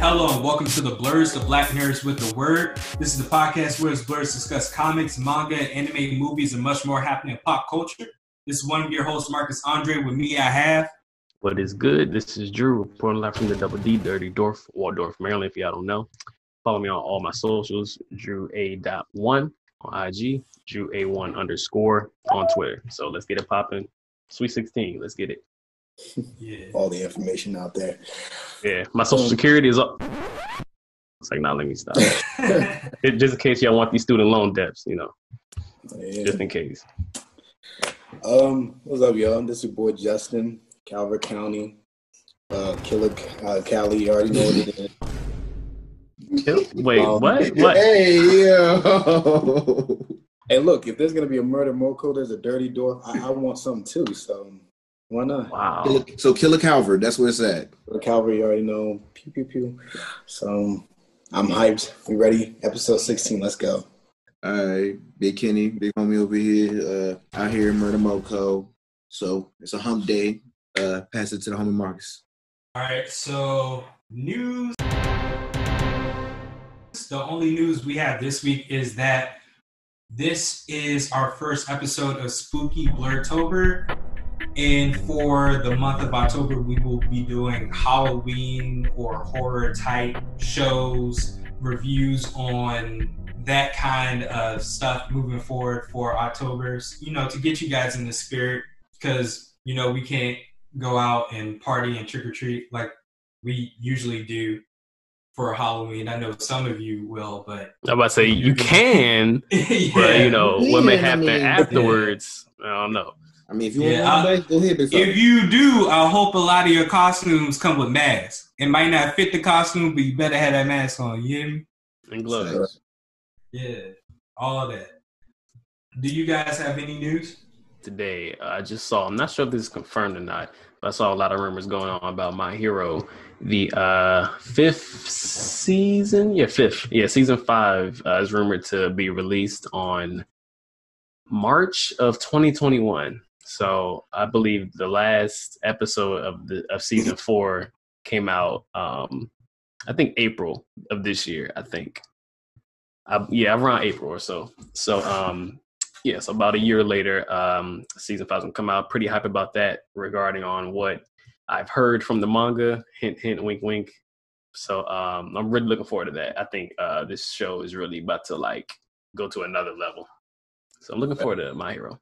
Hello and welcome to the Blurs, the Black Nerds with the Word. This is the podcast where us Blurs discuss comics, manga, anime, movies, and much more happening in pop culture. This is one of your hosts, Marcus Andre. With me, I have... What is good? This is Drew, reporting live from the Double D, Dirty Dorf, Waldorf, Maryland, if y'all don't know. Follow me on all my socials, DrewA.1 on IG, DrewA1_ on Twitter. So let's get it popping. Sweet 16, let's get it. Yeah. All the information out there. Yeah, my social security is up. It's like, nah, let me stop. Just in case y'all want these student loan debts, you know. Yeah. Just in case. What's up, y'all? This is your boy Justin, Calvert County, Killer Cali. You already know what it is. Wait, what? Hey, yo. Hey, look, if there's gonna be a murder Moco, there's a Dirty Dorf. I want something too, so why not? Wow. So Killer Calvert, that's where it's at. Killer Calvert, you already know. Pew, pew, pew. So I'm hyped. We ready? Episode 16, let's go. All right, Big Kenny, big homie over here, out here in Murder Moco. So it's a hump day. Pass it to the homie Marcus. All right, so news. The only news we have this week is that this is our first episode of Spooky Blurtober. And for the month of October, we will be doing Halloween or horror type shows, reviews on that kind of stuff moving forward for October's, you know, to get you guys in the spirit, because, you know, we can't go out and party and trick or treat like we usually do for Halloween. I know some of you will, but I'm about to say you can, yeah. But you know what may happen afterwards. I don't know. I mean, if you want to go ahead. If you do, I hope a lot of your costumes come with masks. It might not fit the costume, but you better have that mask on. You hear me? And gloves. Yeah, all of that. Do you guys have any news? Today, I just saw, I'm not sure if this is confirmed or not, but I saw a lot of rumors going on about My Hero. The fifth season? Yeah, fifth. Yeah, season 5 is rumored to be released on March of 2021. So I believe the last episode of season 4 came out, I think April of this year, I think. Around April or so. So, so about a year later, season 5 is going to come out. Pretty hype about that regarding on what I've heard from the manga. Hint, hint, wink, wink. So I'm really looking forward to that. I think this show is really about to like go to another level. So I'm looking forward to My Hero.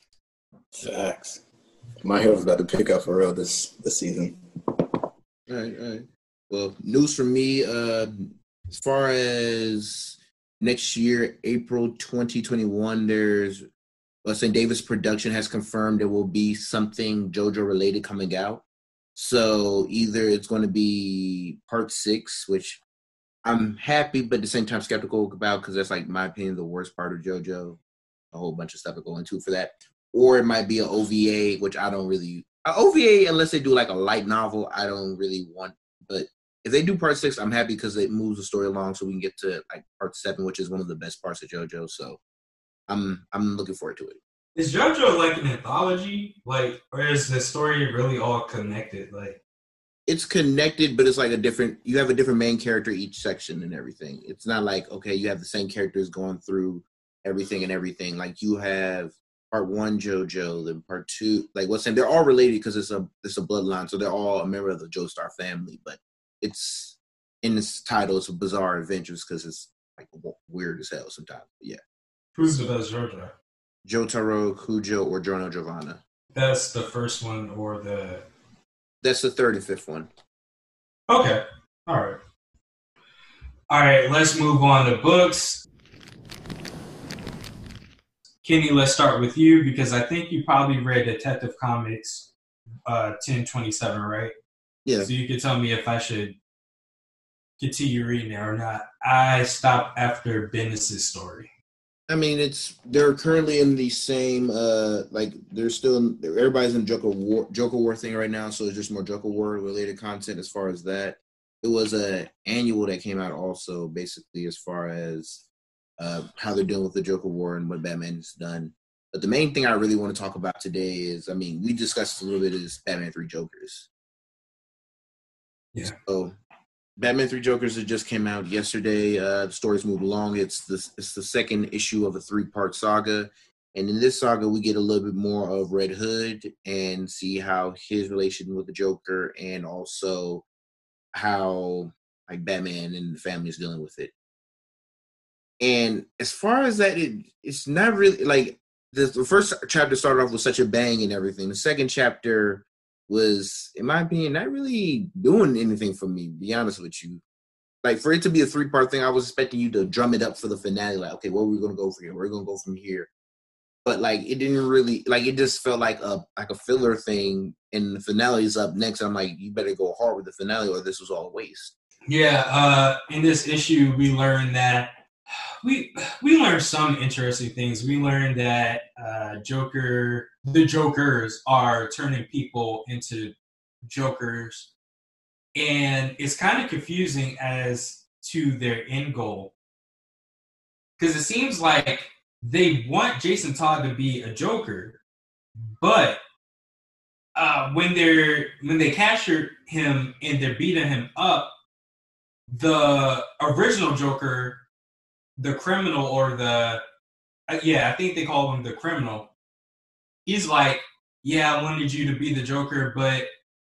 Facts. My Hero's about to pick up for real this season. All right. Well, news from me. As far as next year, April 2021, there's St. Davis Production has confirmed there will be something JoJo related coming out. So either it's going to be part 6, which I'm happy, but at the same time skeptical about, because that's, like, in my opinion, the worst part of JoJo. A whole bunch of stuff to go into for that. Or it might be an OVA, which I don't really... OVA, unless they do, like, a light novel, I don't really want. But if they do part 6, I'm happy because it moves the story along so we can get to, like, part 7, which is one of the best parts of JoJo. So I'm looking forward to it. Is JoJo like an anthology? Like, or is the story really all connected? Like, it's connected, but it's like you have a different main character each section and everything. It's not like, okay, you have the same characters going through everything. Like you have part 1 JoJo, then part 2, like what's saying, they're all related because it's a bloodline, so they're all a member of the Joestar family. But it's in this title, it's a Bizarre Adventures because it's like weird as hell sometimes. But yeah. Who's the best JoJo? Jotaro, Kujo, or Giorno Giovanna. That's the first one, or the... That's the 3rd and 5th one. Okay. All right, let's move on to books. Kenny, let's start with you, because I think you probably read Detective Comics 1027, right? Yeah. So you can tell me if I should continue reading it or not. I stopped after Bendis' story. I mean, they're currently in the same, everybody's in Joker War thing right now, so it's just more Joker War related content as far as that. It was an annual that came out also, basically, as far as how they're dealing with the Joker War and what Batman's done. But the main thing I really want to talk about today is, I mean, we discussed a little bit, is Batman 3 Jokers. Yeah. So Batman 3 Jokers that just came out yesterday. The story's moved along. It's the second issue of a 3-part saga. And in this saga, we get a little bit more of Red Hood and see how his relation with the Joker and also how like Batman and the family is dealing with it. And as far as that, it's not really like the first chapter started off with such a bang and everything. The second chapter was, in my opinion, not really doing anything for me, to be honest with you. Like, for it to be a 3-part thing, I was expecting you to drum it up for the finale. Like, okay, where are we going to go from here? Where are we going to go from here? But, like, it didn't really, like, it just felt like a filler thing, and the finale is up next. I'm like, you better go hard with the finale or this was all a waste. Yeah, in this issue, we learned that we learned some interesting things. We learned that the Jokers are turning people into Jokers, and it's kind of confusing as to their end goal, because it seems like they want Jason Todd to be a Joker, but when they captured him and they're beating him up, the original Joker, the criminal, or I think they call him the criminal, he's like, yeah, I wanted you to be the Joker, but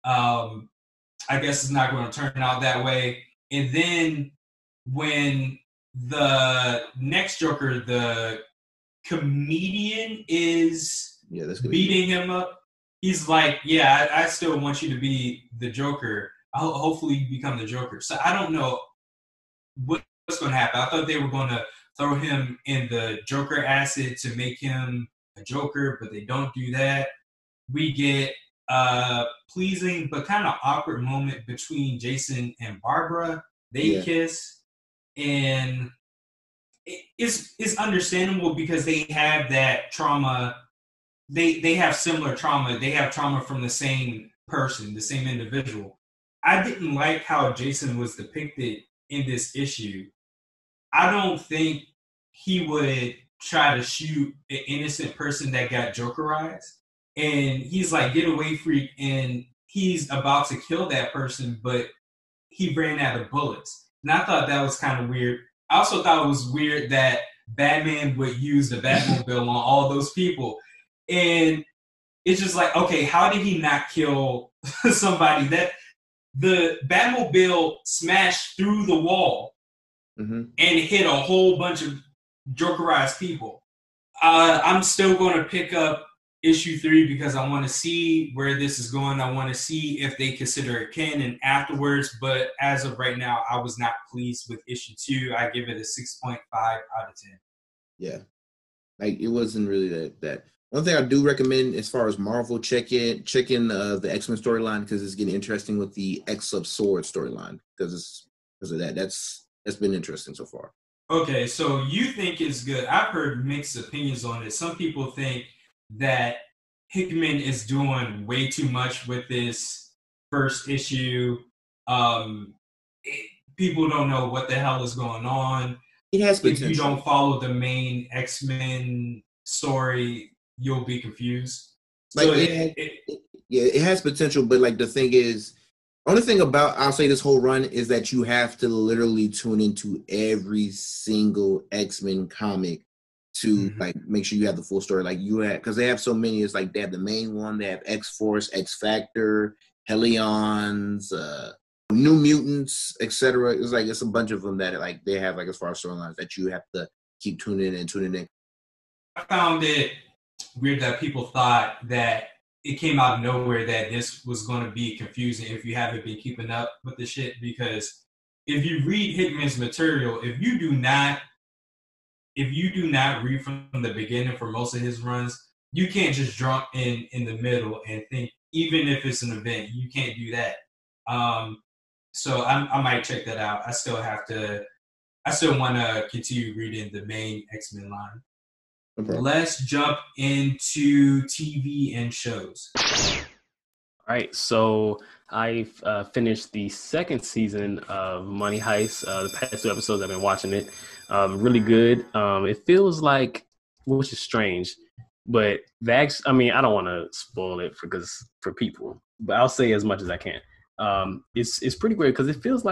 I guess it's not going to turn out that way. And then when the next Joker, the comedian, is beating him up, he's like, yeah, I still want you to be the Joker. Hopefully you become the Joker. So I don't know what's going to happen. I thought they were going to throw him in the Joker acid to make him a Joker, but they don't do that. We get a pleasing but kind of awkward moment between Jason and Barbara. They kiss, and it's understandable because they have that trauma. They have similar trauma. They have trauma from the same person, the same individual. I didn't like how Jason was depicted in this issue. I don't think he would try to shoot an innocent person that got Jokerized. And he's like, getaway freak, and he's about to kill that person, but he ran out of bullets. And I thought that was kind of weird. I also thought it was weird that Batman would use the Batmobile on all those people. And it's just like, okay, how did he not kill somebody? That the Batmobile smashed through the wall and hit a whole bunch of Jokerized people. I'm still going to pick up issue 3 because I want to see where this is going. I want to see if they consider it canon afterwards. But as of right now, I was not pleased with issue 2. I give it a 6.5 out of 10. Yeah, like it wasn't really that. One thing I do recommend as far as Marvel, check in the X-Men storyline because it's getting interesting with the X of Swords storyline because of that. That's been interesting so far. Okay, so you think it's good. I've heard mixed opinions on it. Some people think that Hickman is doing way too much with this first issue. People don't know what the hell is going on. It has potential. If you don't follow the main X-Men story, you'll be confused. Like so it has potential, but like the thing is, only thing about I'll say this whole run is that you have to literally tune into every single X-Men comic to like make sure you have the full story. Like you have, because they have so many. It's like they have the main one. They have X-Force, X-Factor, Hellions, New Mutants, etc. It's like it's a bunch of them that like they have like as far as storylines that you have to keep tuning in. I found it weird that people thought that it came out of nowhere that this was going to be confusing if you haven't been keeping up with the shit, because if you read Hickman's material, if you do not read from the beginning for most of his runs, you can't just jump in the middle and think, even if it's an event, you can't do that. So I might check that out. I still want to continue reading the main X-Men line. Okay. Let's jump into TV and shows. All right, so I finished the second season of Money Heist. The past 2 episodes, I've been watching it. Really good. It feels like, which is strange, but I don't want to spoil it for people, but I'll say as much as I can. It's pretty great because it feels like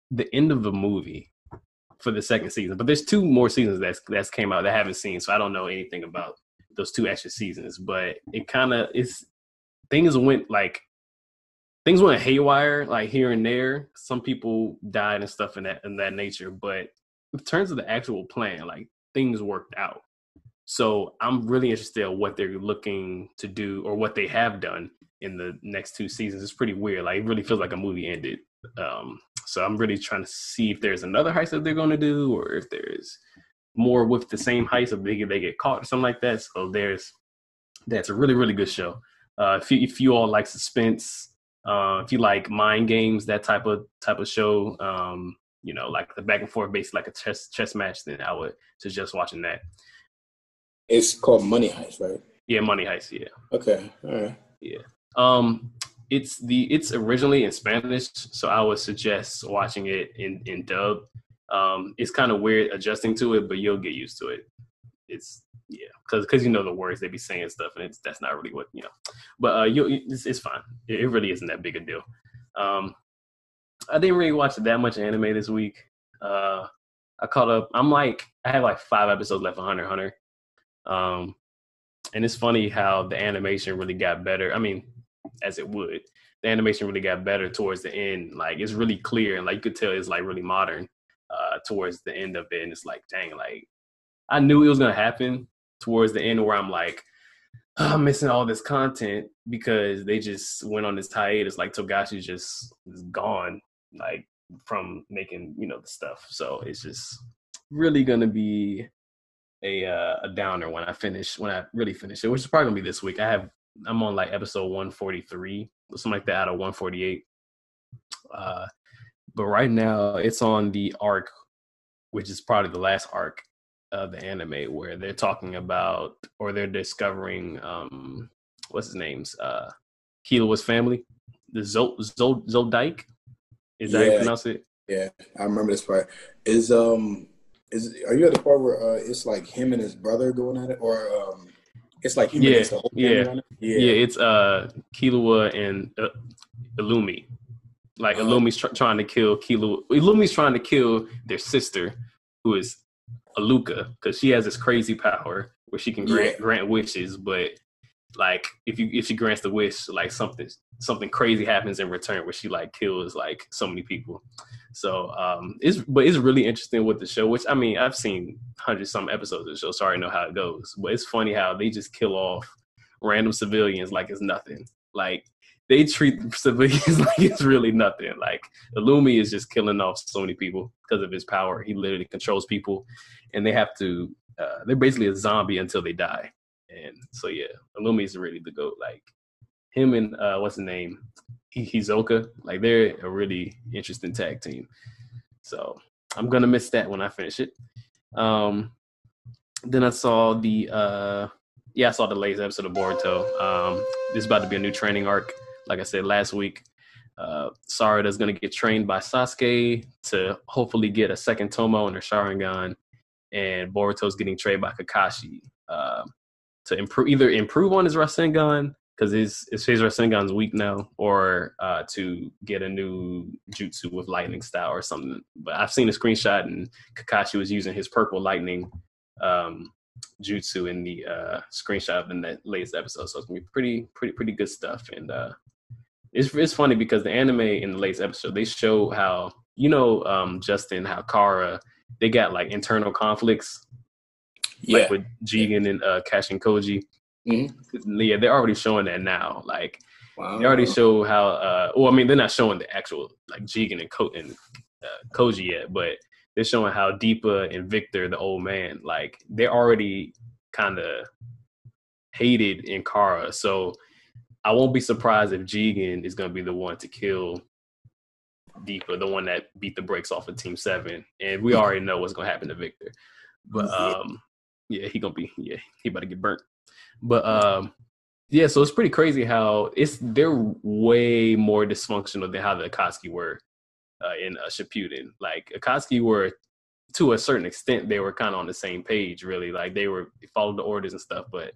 the end of the movie for the second season. But there's 2 more seasons that's came out that I haven't seen, so I don't know anything about those 2 extra seasons. But it kind of things went haywire, like here and there. Some people died and stuff in that nature. But in terms of the actual plan, like things worked out. So I'm really interested in what they're looking to do or what they have done in the next 2 seasons. It's pretty weird. Like it really feels like a movie ended. So I'm really trying to see if there's another heist that they're going to do, or if there's more with the same heist, if they get caught or something like that. So that's a really, really good show. If you all like suspense, if you like mind games, that type of show, like the back and forth, basically like a chess match, then I would suggest watching that. It's called Money Heist, right? Yeah, Money Heist. Yeah. Okay. All right. Yeah. It's originally in Spanish, so I would suggest watching it in dub. It's kind of weird adjusting to it, but you'll get used to it. It's because the words they be saying stuff, and that's not really what But it's fine. It really isn't that big a deal. I didn't really watch that much anime this week. I caught up. I have like 5 episodes left of Hunter x Hunter. And it's funny how the animation really got better. I mean, as it would, the animation really got better towards the end. Like it's really clear, and like you could tell it's like really modern towards the end of it. And it's like, dang, like I knew it was gonna happen towards the end, where I'm like, oh, I'm missing all this content because they just went on this hiatus. Like Togashi just is gone, like from making the stuff. So it's just really gonna be a downer when I really finish it, which is probably gonna be this week. I'm on like episode 143 or something like that out of 148. But right now it's on the arc, which is probably the last arc of the anime, where they're talking about, or they're discovering what's his name's Killua's family, the Zoldike. Is that how you pronounce it? Yeah, I remember this part. Are you at the part where it's like him and his brother going at it, or it's like him against the whole family on it? Yeah, it's Killua and Illumi. Like Illumi's trying to kill Killua. Illumi's trying to kill their sister, who is Aluka, because she has this crazy power where she can grant wishes, but like if she grants the wish, like something crazy happens in return, where she like kills like so many people. So it's really interesting with the show, which I mean I've seen 100-some episodes of the show, so I already know how it goes. But it's funny how they just kill off random civilians like it's nothing. Like they treat civilians like it's really nothing. Like Illumi is just killing off so many people because of his power. He literally controls people, and they have to. They're basically a zombie until they die. And so yeah, Illumi is really the GOAT. Like him and what's his name, Hisoka. Like they're a really interesting tag team. So I'm gonna miss that when I finish it. Then I saw the latest episode of Boruto. There's about to be a new training arc. Like I said last week, Sarada's going to get trained by Sasuke to hopefully get a second Tomo in her Sharingan, and Boruto's getting trained by Kakashi to improve on his Rasengan, because his Rasengan's weak now, or to get a new jutsu with lightning style or something. But I've seen a screenshot, and Kakashi was using his purple lightning jutsu in the screenshot in that latest episode. So it's gonna be pretty good stuff. And it's funny because the anime in the latest episode, they show how Justin, how Kara, they got like internal conflicts, like with Jigen and Kashin Koji. Mm-hmm. Yeah, they're already showing that now. Like they already show how they're not showing the actual like Jigen and Koji yet, but they're showing how Deepa and Victor, the old man, like they're already kind of hated in Kara. So I won't be surprised if Jigen is going to be the one to kill Deepa, the one that beat the brakes off of Team 7. And we already know what's going to happen to Victor. But he about to get burnt. But so it's pretty crazy how they're way more dysfunctional than how the Akatsuki were in Shippuden. Like Akatsuki were, to a certain extent, they were kind of on the same page, really. Like they followed the orders and stuff, but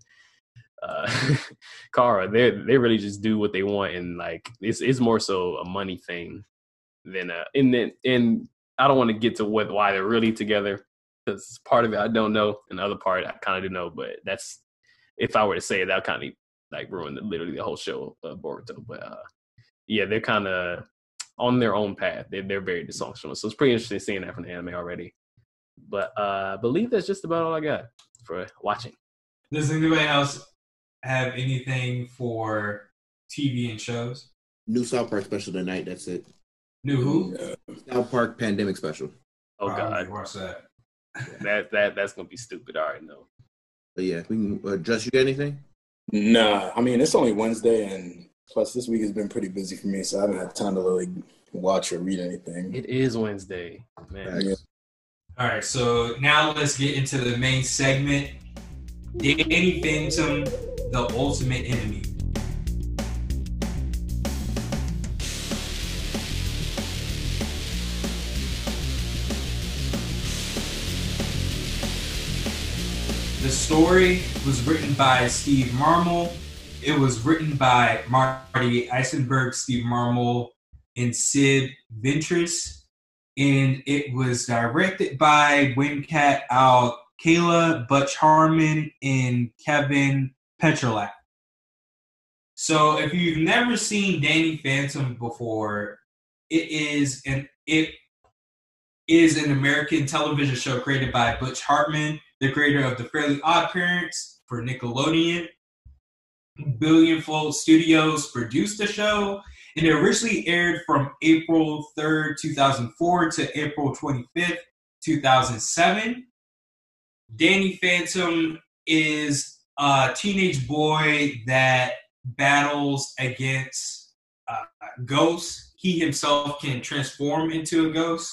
Kara, they really just do what they want, and like it's more so a money thing Then and I don't want to get to why they're really together, because part of it I don't know, and the other part I kind of do know. But that's, if I were to say it, that kind of like ruin literally the whole show of Boruto. But yeah, they're kind of on their own path. They're very dysfunctional. So it's pretty interesting seeing that from the anime already. But I believe that's just about all I got for watching. Does anybody else have anything for TV and shows? New South Park special tonight. That's it. New who? South Park pandemic special. Oh God, watch that. That's gonna be stupid. I already know. But yeah, we can. Just, you got anything? Nah, I mean, it's only Wednesday, and plus this week has been pretty busy for me, so I haven't had time to really watch or read anything. It is Wednesday, man. Yeah. All right, so now let's get into the main segment. Danny Phantom, the ultimate enemy. The story was written by Steve Marmol. It was written by Marty Eisenberg, Steve Marmol, and Sid Ventris. And it was directed by Venkat Kayla, Butch Harmon, and Kevin Petrolak. So if you've never seen Danny Phantom before, it is an American television show created by Butch Hartman, the creator of The Fairly Odd Parents for Nickelodeon. Billionfold Studios produced the show, and it originally aired from April 3rd, 2004 to April 25th, 2007. Danny Phantom is a teenage boy that battles against ghosts. He himself can transform into a ghost.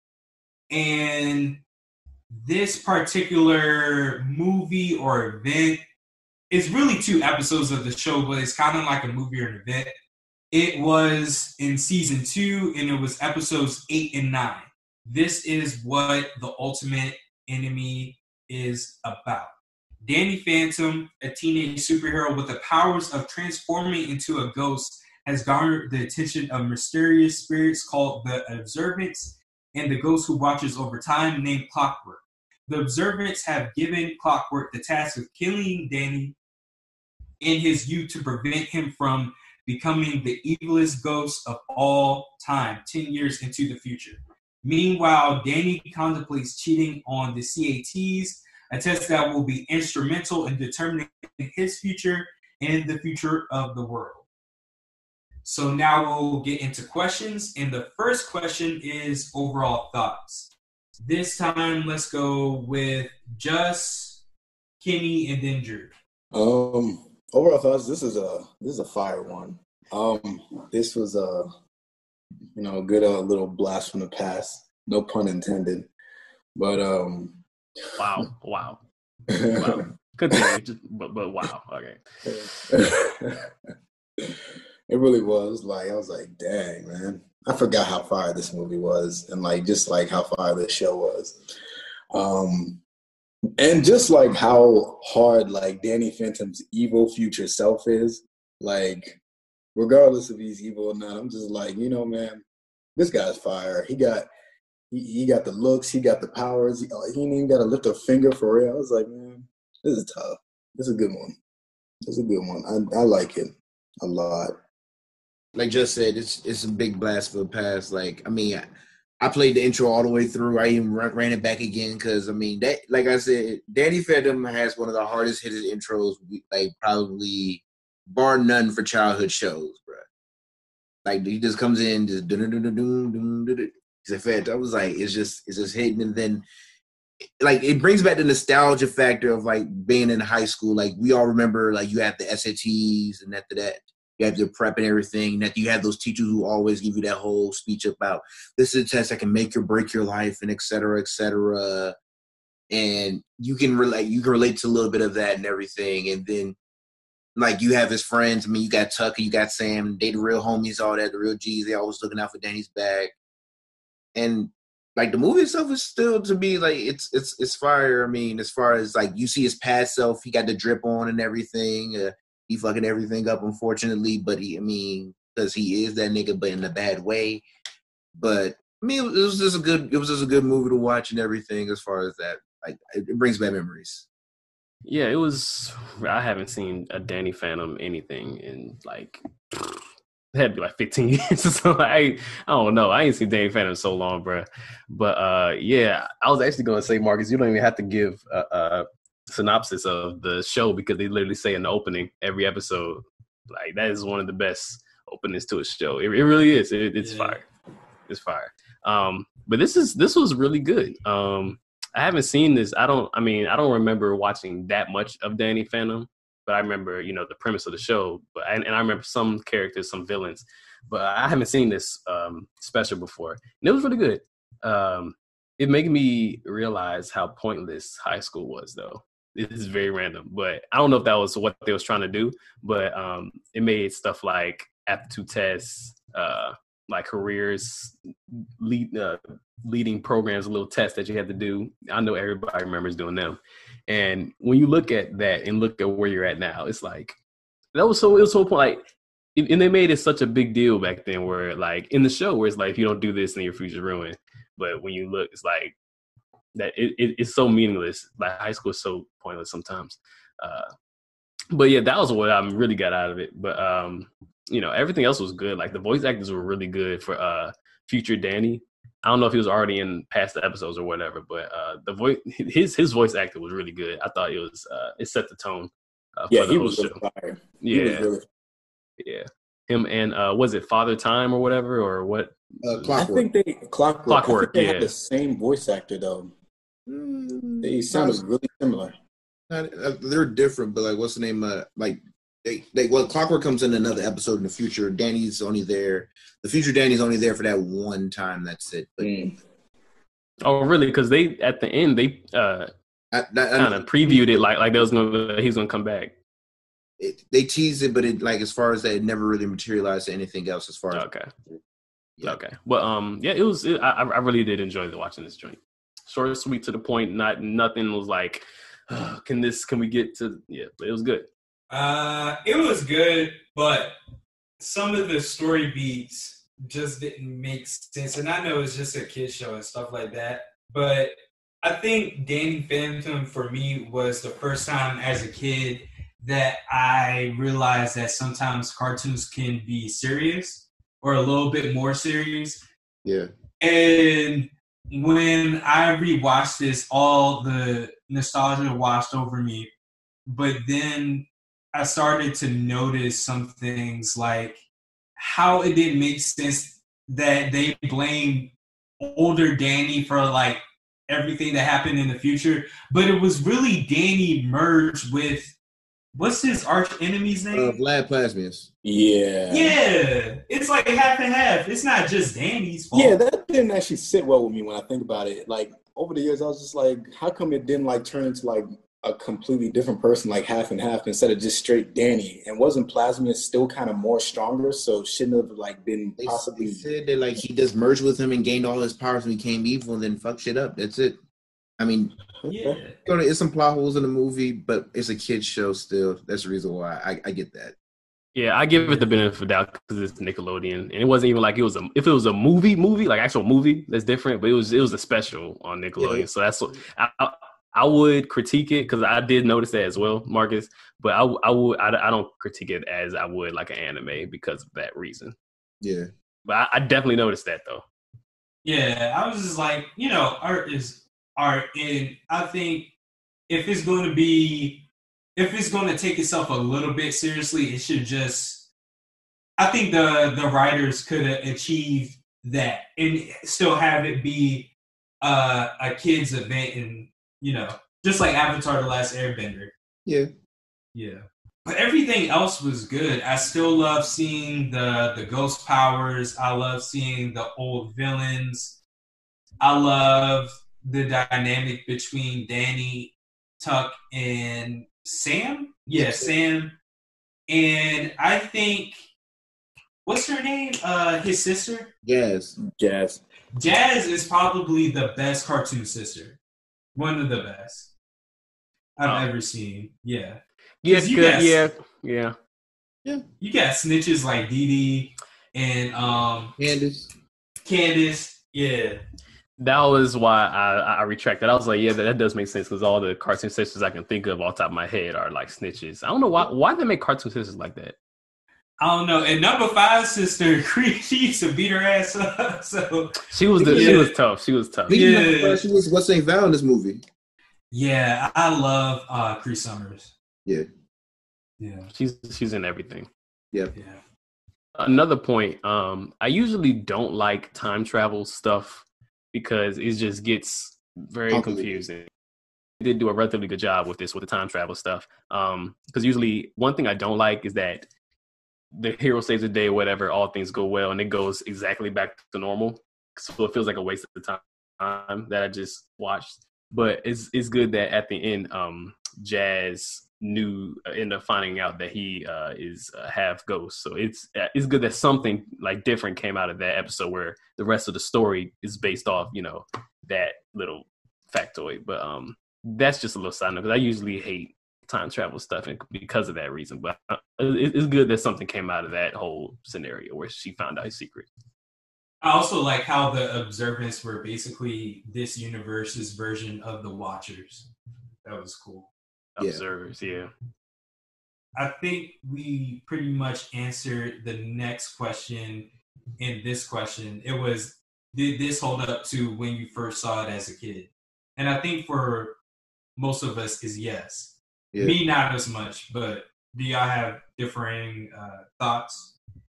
And this particular movie or event is really 2 episodes of the show, but it's kind of like a movie or an event. It was in season 2, and it was episodes 8 and 9. This is what the ultimate enemy is about. Danny Phantom, a teenage superhero with the powers of transforming into a ghost, has garnered the attention of mysterious spirits called the Observants, and the ghost who watches over time named Clockwork. The Observants have given Clockwork the task of killing Danny in his youth to prevent him from becoming the evilest ghost of all time, 10 years into the future. Meanwhile, Danny contemplates cheating on the CATs, a test that will be instrumental in determining his future and the future of the world. So now we'll get into questions, and the first question is overall thoughts. This time, let's go with Just, Kenny, and then Drew. Overall thoughts. This is a fire one. This was a good little blast from the past. No pun intended. But Wow. Wow. Continue, but wow. Okay. It really was. I was like, dang, man. I forgot how fire this movie was, and just how fire this show was. And just how hard Danny Phantom's evil future self is. Regardless if he's evil or not, I'm just man, this guy's fire. He got the looks, he got the powers. He didn't even got to lift a finger for real. I was like, man, this is tough. This is a good one. This is a good one. I like it a lot. Like Just said, it's a big blast for the past. I played the intro all the way through. I even ran it back again because that, like I said, Danny Phantom has one of the hardest hitting intros, probably bar none for childhood shows, bro. He just comes in, just he's a Phantom. I was it's just hitting, and then it brings back the nostalgia factor of being in high school. We all remember you had the SATs, and after that you have your prep and everything, and that you have those teachers who always give you that whole speech about this is a test that can make or break your life, and et cetera, et cetera. And you can relate to a little bit of that and everything. And then you have his friends. You got Tucker, you got Sam, they the real homies, all that, the real G's. They always looking out for Danny's back. And the movie itself is still to be it's fire. As far as you see his past self, he got the drip on and everything. He fucking everything up, unfortunately, but because he is that nigga, but in a bad way. But I mean, it was just a good movie to watch and everything. As far as that, like, it brings back memories. Yeah, it was. I haven't seen a Danny Phantom anything in like it had to be like 15 years. So I don't know. I ain't seen Danny Phantom in so long, bro. But yeah, I was actually gonna say, Marcus, you don't even have to give a synopsis of the show because they literally say in the opening every episode, like that is one of the best openings to a show. It really is. It's fire. It's fire. But this was really good. I haven't seen this. I don't remember watching that much of Danny Phantom, but I remember, the premise of the show. But I remember some characters, some villains, but I haven't seen this special before. And it was really good. It made me realize how pointless high school was, though. This is very random, but I don't know if that was what they was trying to do. But it made stuff like aptitude tests, like careers, leading programs, a little test that you had to do. I know everybody remembers doing them. And when you look at that and look at where you're at now, it's like it was so point like, and they made it such a big deal back then where like in the show where it's like, if you don't do this then your future's ruined. But when you look, it's like that it's so meaningless. Like high school is so pointless sometimes. But yeah, that was what I really got out of it. But everything else was good. Like the voice actors were really good for future Danny. I don't know if he was already in past episodes or whatever, but the voice, his voice acting was really good. I thought it set the tone for the whole show. Fire. Yeah, he was really... yeah. Him and was it Father Time or whatever or what? Clockwork. I think Clockwork. They had the same voice actor though. They sounded really similar. They're different, but like, what's the name? Clockwork comes in another episode in the future. Danny's only there. The future Danny's only there for that one time. That's it. But, oh, really? Because they at the end they kind of previewed it like he's gonna come back. They teased it, but it like as far as that, it never really materialized to anything else. As far as okay. Well, yeah, it was. I really did enjoy watching this joint. Short, sweet, to the point. Nothing was like, can we get to? Yeah, but it was good. It was good, but some of the story beats just didn't make sense. And I know it's just a kid's show and stuff like that, but I think Danny Phantom for me was the first time as a kid that I realized that sometimes cartoons can be serious or a little bit more serious. Yeah. And when I rewatched this, all the nostalgia washed over me, but then I started to notice some things like how it didn't make sense that they blamed older Danny for like everything that happened in the future, but it was really Danny merged with what's his arch enemy's name? Vlad Plasmius. Yeah. Yeah. It's like half and half. It's not just Danny's fault. Yeah, that didn't actually sit well with me when I think about it. Like over the years, I was just like, how come it didn't like turn into like a completely different person, like half and half, instead of just straight Danny? And wasn't Plasmius still kind of more stronger? So shouldn't have like been possibly. They said that like he just merged with him and gained all his powers and became evil and then fucked shit up. That's it. I mean, yeah, it's some plot holes in the movie, but it's a kid's show still. That's the reason why I get that. Yeah, I give it the benefit of the doubt because it's Nickelodeon, and it wasn't even like if it was a movie, like actual movie, that's different. But it was a special on Nickelodeon, yeah. So that's what I would critique it because I did notice that as well, Marcus. But I don't critique it as I would like an anime because of that reason. Yeah, but I definitely noticed that though. Yeah, I was just like, art is art, and I think if it's going to take itself a little bit seriously, it should just. I think the writers could have achieved that and still have it be a kids event, and just like Avatar: The Last Airbender. Yeah. But everything else was good. I still love seeing the ghost powers. I love seeing the old villains. I love the dynamic between Danny, Tuck, and Sam. Yeah, Sam. And I think, what's her name? His sister? Jazz. Jazz is probably the best cartoon sister. One of the best I've ever seen. Yeah. Yes, good. Yeah. You got snitches like Dee Dee and Candace, yeah. That was why I retracted. I was like, yeah, that does make sense because all the cartoon sisters I can think of off the top of my head are like snitches. I don't know why they make cartoon sisters like that. I don't know. And number 5 sister, she used to beat her ass up. So she was tough. She was tough. Yeah. She was what's St. Val in this movie. Yeah, I love Cree Summers. Yeah. Yeah. She's in everything. Yep. Yeah. Another point, I usually don't like time travel stuff because it just gets very confusing. They did do a relatively good job with the time travel stuff. Because usually one thing I don't like is that the hero saves the day, whatever, all things go well, and it goes exactly back to normal. So it feels like a waste of time that I just watched. But it's good that at the end, Jazz ended up finding out that he is half ghost. So it's good that something like different came out of that episode where the rest of the story is based off, that little factoid. But that's just a little side note because I usually hate time travel stuff and because of that reason. But it's good that something came out of that whole scenario where she found out his secret. I also like how the Observants were basically this universe's version of the Watchers. That was cool. Observers, yeah. I think we pretty much answered the next question in this question. It was, did this hold up to when you first saw it as a kid? And I think for most of us is yes. Yeah. Me, not as much, but do y'all have differing thoughts?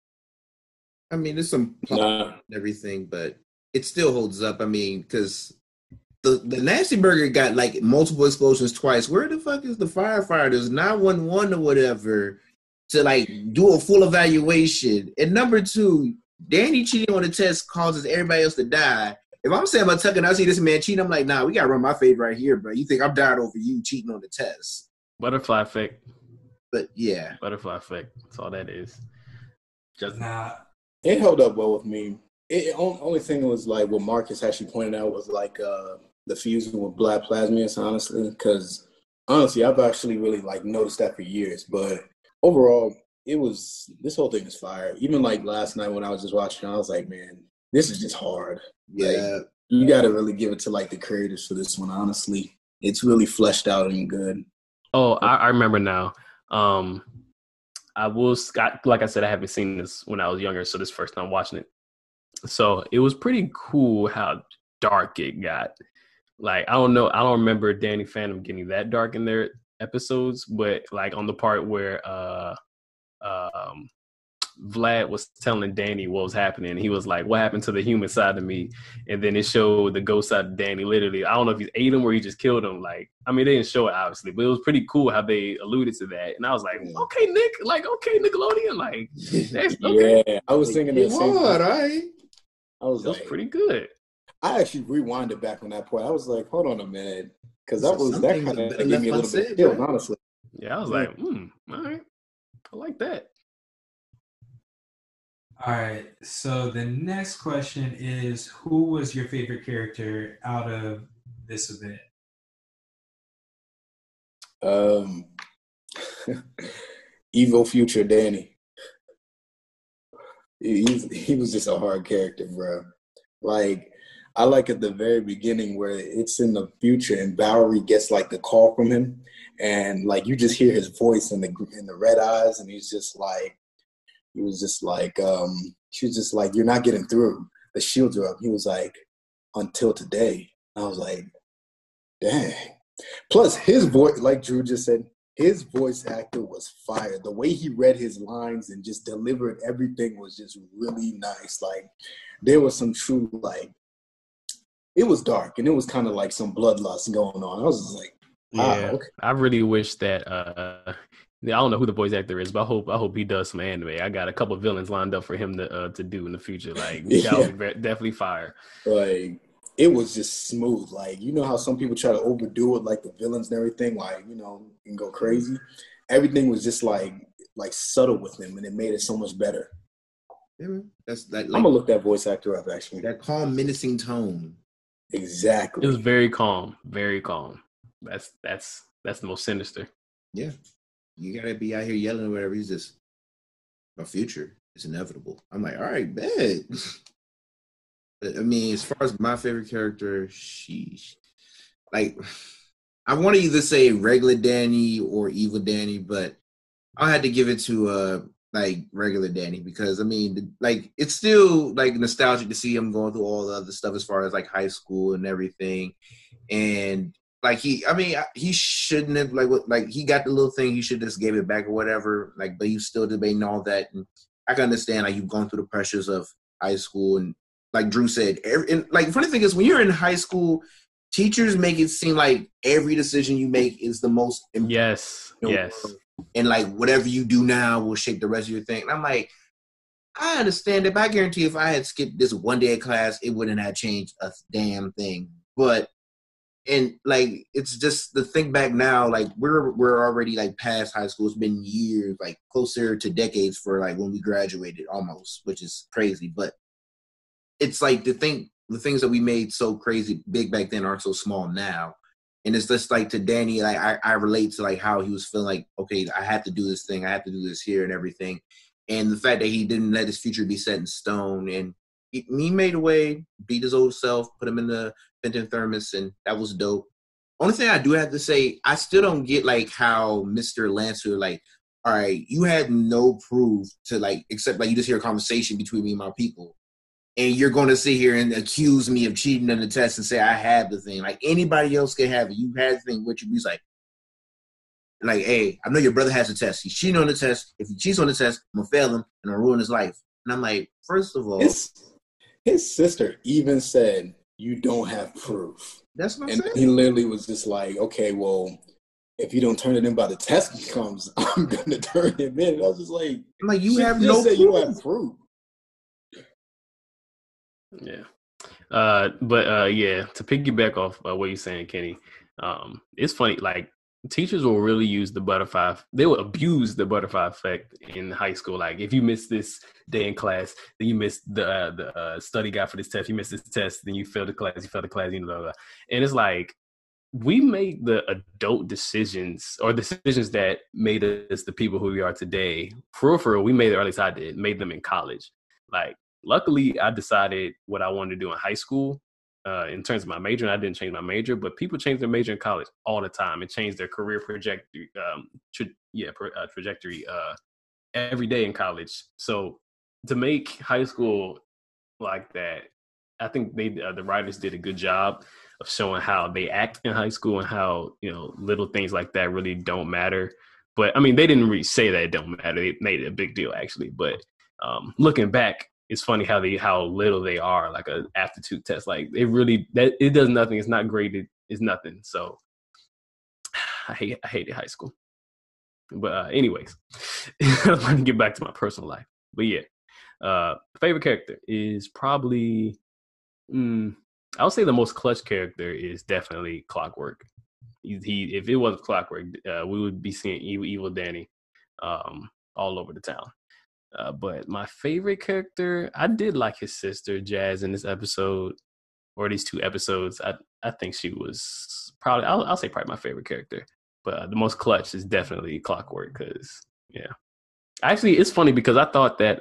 I mean, there's some plot and everything, but it still holds up. I mean, because the Nasty Burger got like multiple explosions twice. Where the fuck is the firefighters? 911 or whatever to like do a full evaluation. And number 2, Danny cheating on the test causes everybody else to die. If I'm Sam Tuck and I see this man cheating, I'm like, nah, we gotta run my fade right here, bro. You think I'm dying over you cheating on the test? Butterfly effect. But yeah, butterfly effect. That's all that is. Just nah. It held up well with me. Only thing was like what Marcus actually pointed out was like the fusion with Black Plasmius, honestly, because honestly I've actually really like noticed that for years. But overall, this whole thing is fire. Even like last night when I was just watching, I was like, man, this is just hard. Yeah, like, you got to really give it to like the creators for this one. Honestly, it's really fleshed out and good. Oh, I remember now. Like I said, I haven't seen this when I was younger, so this first time watching it. So it was pretty cool how dark it got. Like, I don't remember Danny Phantom getting that dark in their episodes, but like on the part where Vlad was telling Danny what was happening, he was like, what happened to the human side of me? And then it showed the ghost side of Danny. Literally, I don't know if he ate him or he just killed him. Like, I mean, they didn't show it obviously, but it was pretty cool how they alluded to that. And I was like, okay, Nick, like, okay, Nickelodeon, like, that's okay. Yeah, I was thinking the same thing. Right? I was like, pretty good. I actually rewinded back on that point. I was like, hold on a minute, because that kind of gave me a little bit of chills, honestly. Yeah, I was like, all right, I like that. All right, so the next question is, who was your favorite character out of this event? Evil Future Danny. He was just a hard character, bro. Like, I like at the very beginning where it's in the future and Valerie gets like the call from him, and like you just hear his voice in the red eyes, and she was just like, you're not getting through. The shields are up. He was like, until today. I was like, dang. Plus his voice, like Drew just said, his voice actor was fire. The way he read his lines and just delivered everything was just really nice. Like, there was some true, like, it was dark and it was kind of like some bloodlust going on. I was just like, wow, yeah. Okay. I really wish that I don't know who the voice actor is, but I hope he does some anime. I got a couple of villains lined up for him to do in the future. Like, that would be definitely fire. Like, it was just smooth. Like, you know how some people try to overdo it, like the villains and everything, like, you know, and go crazy. Everything was just like subtle with him, and it made it so much better. Yeah, that's that. Like, I'm gonna look that voice actor up actually. That calm, menacing tone. Exactly. It was very calm, very calm. That's the most sinister. Yeah, you gotta be out here yelling or whatever. He's just my future. It's inevitable. I'm like, all right, bet. I mean, as far as my favorite character, like, I want to either say regular Danny or evil Danny, but I had to give it to like regular Danny because I mean, like it's still like nostalgic to see him going through all the other stuff as far as like high school and everything, and like he shouldn't have like he got the little thing, he should just gave it back or whatever, like, but he's still debating all that, and I can understand like you've gone through the pressures of high school, and like Drew said, and like funny thing is when you're in high school, teachers make it seem like every decision you make is the most important. Yes. And like whatever you do now will shape the rest of your thing. And I'm like, I understand it, but I guarantee if I had skipped this one day of class, it wouldn't have changed a damn thing. But and like it's just the think back now, like we're already like past high school. It's been years, like closer to decades for like when we graduated almost, which is crazy. But it's like to think the things that we made so crazy big back then aren't so small now. And it's just like to Danny, like I relate to like how he was feeling like, okay, I have to do this thing, I have to do this here and everything. And the fact that he didn't let his future be set in stone, and he made a way, beat his old self, put him in the Fenton Thermos, and that was dope. Only thing I do have to say, I still don't get like how Mr. Lancer, like, all right, you had no proof to like, except like you just hear a conversation between me and my people. And you're going to sit here and accuse me of cheating on the test and say I have the thing. Like anybody else can have it. You had the thing. What you be like, hey, I know your brother has a test. He's cheating on the test. If he cheats on the test, I'm going to fail him and I'll ruin his life. And I'm like, first of all. His sister even said, you don't have proof. That's what I'm saying. saying. He literally was just like, okay, well, if you don't turn it in by the test comes, I'm going to turn him in. And I was just like, you have no proof. You have proof. Yeah. But yeah, to piggyback off what you're saying, Kenny, it's funny, like teachers will really use the butterfly, they will abuse the butterfly effect in high school. Like if you miss this day in class, then you miss the study guide for this test, you miss this test, then you fail the class, you know, blah, blah. And it's like we make the adult decisions or decisions that made us the people who we are today. For real, we made it, or at least I did, made them in college. Like, luckily, I decided what I wanted to do in high school in terms of my major, and I didn't change my major, but people change their major in college all the time and change their career trajectory every day in college. So to make high school like that, I think the writers did a good job of showing how they act in high school and how, you know, little things like that really don't matter. But I mean, they didn't really say that it don't matter. They made it a big deal actually. But looking back, it's funny how little they are, like an aptitude test. Like it does nothing. It's not graded. It's nothing. So I hated high school. But anyways, let me get back to my personal life. But yeah, favorite character is probably, I would say the most clutch character is definitely Clockwork. If it wasn't Clockwork, we would be seeing evil Danny all over the town. But my favorite character, I did like his sister Jazz in this episode, or these two episodes. I think she was probably, I'll say probably my favorite character. But the most clutch is definitely Clockwork, because yeah. Actually, it's funny because I thought that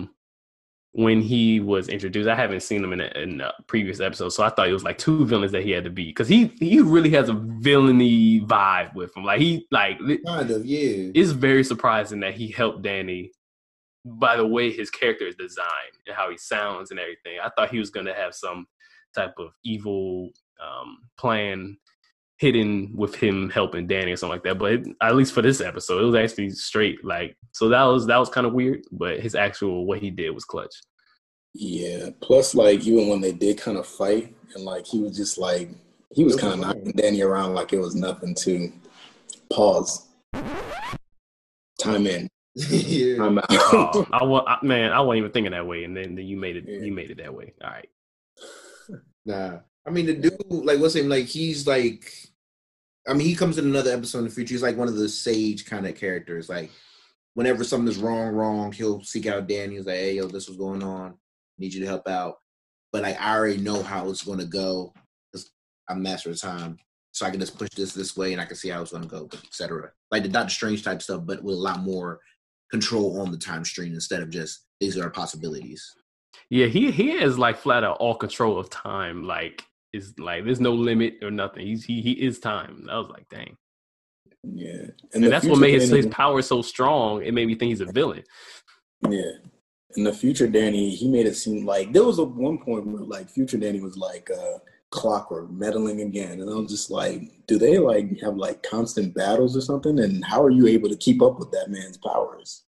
when he was introduced, I haven't seen him in a previous episode, so I thought it was like two villains that he had to beat, because he really has a villainy vibe with him. Like kind of, yeah. It's very surprising that he helped Danny by the way his character is designed and how he sounds and everything. I thought he was going to have some type of evil plan hidden with him helping Danny or something like that. But at least for this episode, it was actually straight. Like, so that was kind of weird, but his actual, what he did was clutch. Yeah. Plus, like, even when they did kind of fight, and like, he was just like, he was kind of knocking Danny around like it was nothing to pause. Time in. Yeah. Time out. I wasn't even thinking that way. And then you made it, you made it that way. All right. Nah. I mean, the dude, like, what's him, like, he's like, I mean, he comes in another episode in the future. He's like one of the sage kind of characters. Like, whenever something is wrong, he'll seek out Danny. He's like, hey, yo, this was going on. Need you to help out. But, like, I already know how it's going to go because I'm master of time. So I can just push this way and I can see how it's going to go, et cetera. Like the Doctor Strange type stuff, but with a lot more control on the time stream instead of just these are possibilities. Yeah, he has like flat out all control of time. Like it's like there's no limit or nothing. He is time. I was like, dang. Yeah, And the that's what future made his Danny, power so strong. It made me think he's a villain. yeah, in the future Danny, he made it seem like there was a one point where like future Danny was like clockwork meddling again, and I was just like, do they like have like constant battles or something? And how are you able to keep up with that man's powers?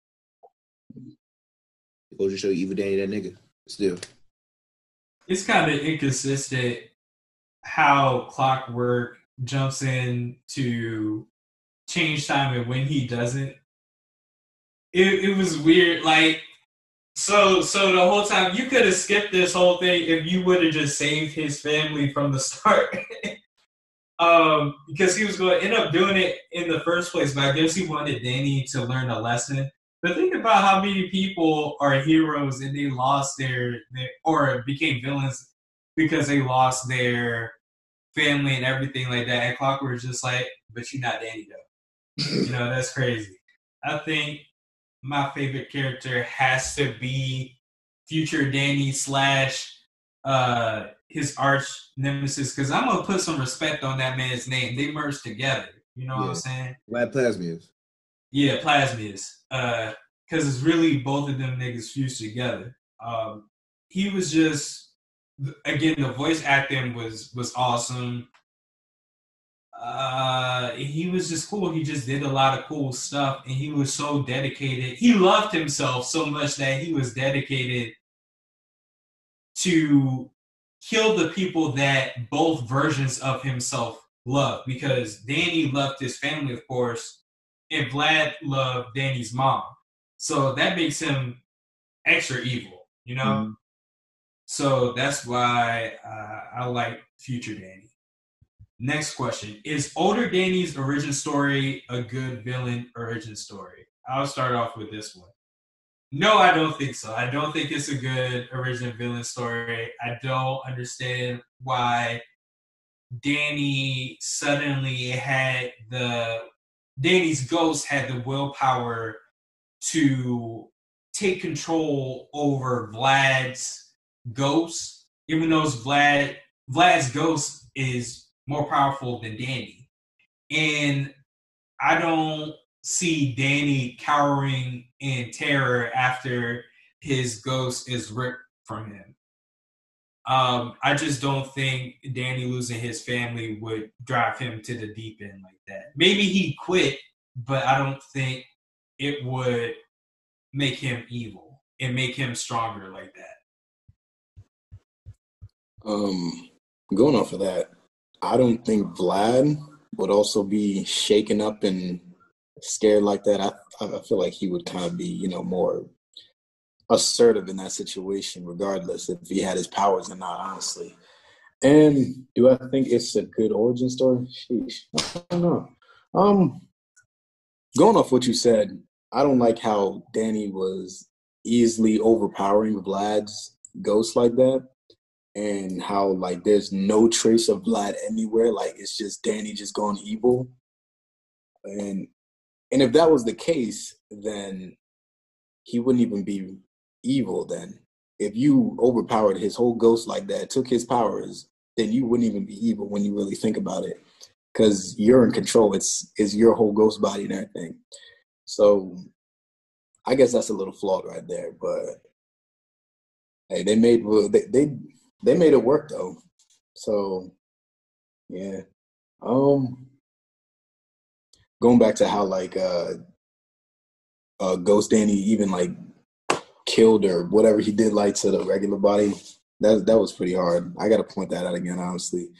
Go to show Evil Danny that nigga. Still. It's kind of inconsistent how Clockwork jumps in to change time and when he doesn't. It was weird. Like, so the whole time you could have skipped this whole thing if you would have just saved his family from the start. Because he was going to end up doing it in the first place, but I guess he wanted Danny to learn a lesson. But think about how many people are heroes and they lost their or became villains because they lost their family and everything like that. And Clockwork's just like, but you're not Danny though. That's crazy. I think my favorite character has to be future Danny / his arch nemesis, because I'm gonna put some respect on that man's name. They merged together. You know what I'm saying? Vlad Plasmius. Yeah, Plasmius. Because it's really both of them niggas fused together. He was just, again, the voice acting was awesome. He was just cool. He just did a lot of cool stuff, and he was so dedicated. He loved himself so much that he was dedicated to kill the people that both versions of himself love. Because Danny loved his family, of course, and Vlad loved Danny's mom. So that makes him extra evil, Mm-hmm. So that's why I like future Danny. Next question. Is older Danny's origin story a good villain origin story? I'll start off with this one. No, I don't think so. I don't think it's a good origin villain story. I don't understand why Danny suddenly had Danny's ghost had the willpower to take control over Vlad's ghost, even though Vlad's ghost is more powerful than Danny. And I don't see Danny cowering in terror after his ghost is ripped from him. I just don't think Danny losing his family would drive him to the deep end like that. Maybe he quit, but I don't think it would make him evil and make him stronger like that. Going off of that, I don't think Vlad would also be shaken up and scared like that. I feel like he would kind of be, more assertive in that situation, regardless if he had his powers or not, honestly. And do I think it's a good origin story? Sheesh, I don't know. Going off what you said, I don't like how Danny was easily overpowering Vlad's ghost like that, and how like there's no trace of Vlad anywhere. Like it's just Danny just gone evil. And if that was the case, then he wouldn't even be evil then. If you overpowered his whole ghost like that, took his powers, then you wouldn't even be evil when you really think about it. Because you're in control. It's your whole ghost body and everything. So I guess that's a little flawed right there. But hey, they made it work though. So yeah. Going back to how like Ghost Danny even like killed or whatever he did like to the regular body, that was pretty hard. I gotta point that out again, honestly.